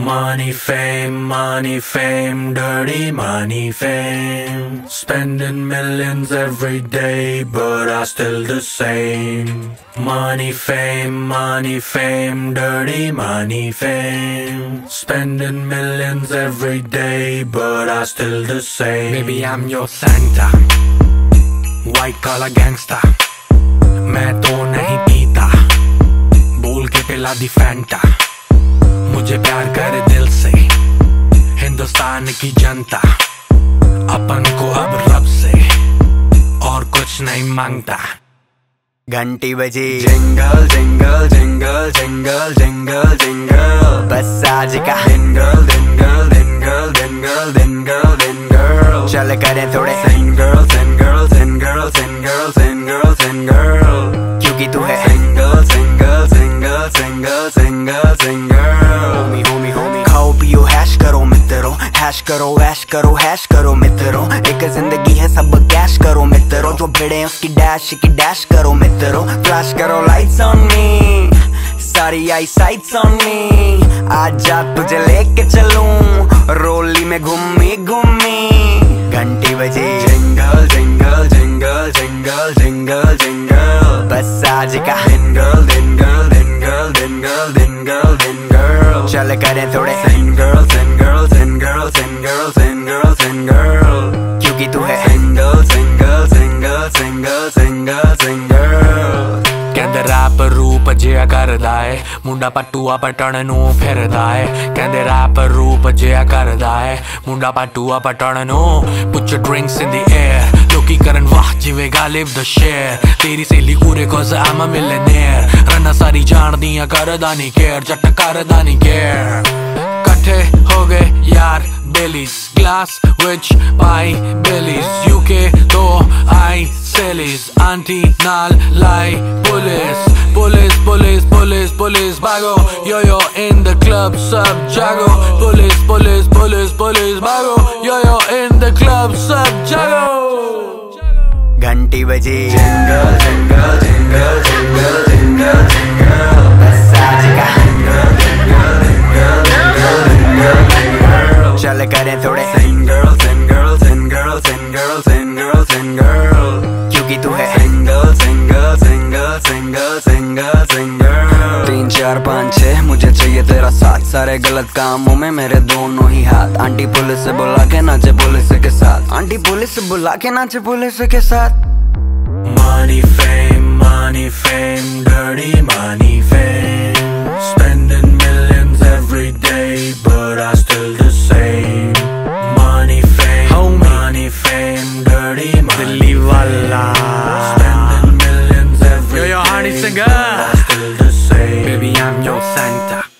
Money, fame, dirty money, fame. Spending millions every day, but I still the same. Money, fame, dirty money, fame. Spending millions every day, but I still the same. Baby, I'm your Santa, white collar gangster. मैं तो नहीं पीता, बोल के पिला दी Fanta. मुझे प्यार करे दिल से हिंदुस्तान की जनता। अपन को अब रब से और कुछ नहीं मांगता। घंटी बजी jingle jingle jingle jingle jingle jingle, बस आज का दिनगल दिनगल दिनगल दिनगल दिनगल दिनगल। चल करें थोड़े single single single single single single, क्योंकि तू है single single single single single single. होमी होमी होमी खाओ पियो हैश करो मित्रों, हैश करो ऐश करो हैश करो मित्रों। एक जिंदगी है सब कैश करो मित्रों, जो भिड़े उसकी डैश करो मित्रों। फ्लैश करो लाइट्स ऑन मी, सारी आई साइट्स ऑन मी। आज जा तुझे लेके चलूं रोली में घूमी घूमी। घंटी बजी jingle jingle jingle jingle jingle jingle, बस आज का दिनगल दिनगल दिनगल दिनगल दिनगल दिनगल। चल करें थोड़े single single single single single single, क्योंकि तू है single single single single single single. कहंदे रैप रूप जिया करदा है, मुंडा पटूआ पटण नू फिरदा है। कहंदे रैप रूप जिया करदा है, मुंडा पटूआ पटण नू। Put your drinks in the air, लोकी करन वाह जिवे गालिब द शेर। तेरी सहेली उरे cause I'm a millionaire, Ranna सारी जान दियां करदा नहीं केयर, जट करदा नहीं केयर। कट्ठे हो गए यार बेलीज, ग्लास विच पाई बेलीज। यूके तो आई सेलीज, आंटी नाल लाई police police police police police. भागो yo yo in the club सब जागो, पुलिस पुलिस पुलिस पुलिस। भागो yo yo in the club सब जागो। घंटी बजी jingle jingle jingle jingle jingle jingle, बस आज का दिनगल दिनगल दिनगल दिनगल दिनगल दिनगल। चल करें थोड़े single single single single single single, क्योंकि तू है single single single single single single. 3 4 5 6 मुझे चाहिए तेरा साथ, सारे गलत कामों में मेरे दोनों ही हाथ। आंटी पुलिस से बुला के नाचे पुलिस के साथ, आंटी पुलिस से बुला के नाचे पुलिस के साथ। Money, fame, dirty money, fame. Spending millions every day, but I still the same. Money, fame, dirty money, Dilli wala. Spending millions every Yo, day, honey singer, but I still the same. baby I'm your Santa.